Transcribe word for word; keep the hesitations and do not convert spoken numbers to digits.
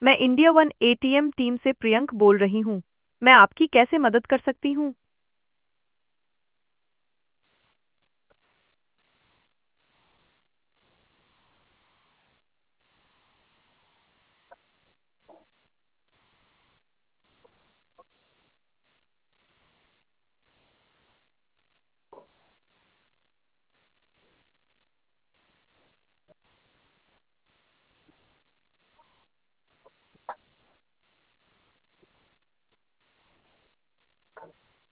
मैं India one ATM team से प्रियंक बोल रही हूँ। मैं आपकी कैसे मदद कर सकती हूँ?